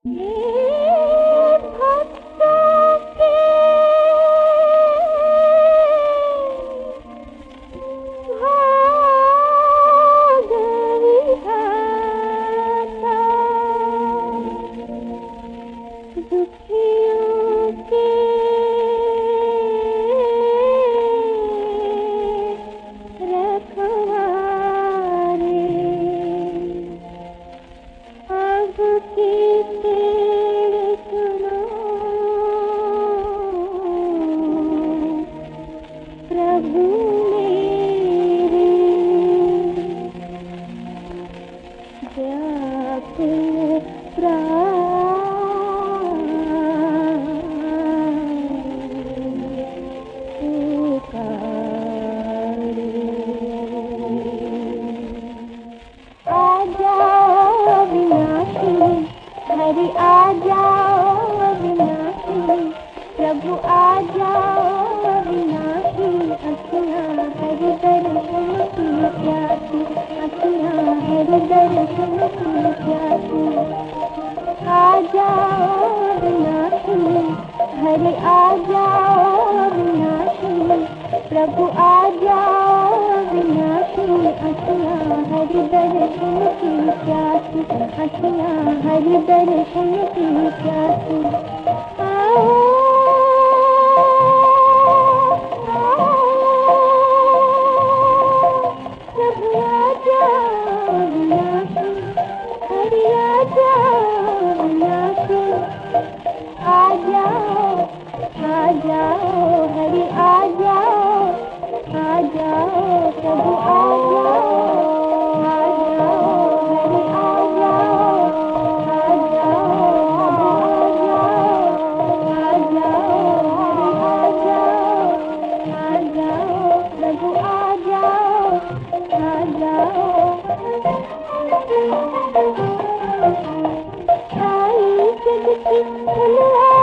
हरि आ जाओ अविनाशी, प्रभु आ जाओ अविनाशी, अखियाँ हरि दर्शन की प्यासी, अखियाँ हरि दर्शन की प्यासी। आ जाओ अविनाशी, हरि आ जाओ अविनाशी, प्रभु आ जाओ अविनाशी, अखियाँ हरि दर्शन की प्यासी, अखियाँ हरि दर्शन की प्यासी। प्रभु आ जाओ अविनाशी, हरि आ जाओ अविनाशी, आ जाओ हरि आ जाओ प्रभु आ जाओ हरि आ जाओ प्रभु आ जाओ। आई जग की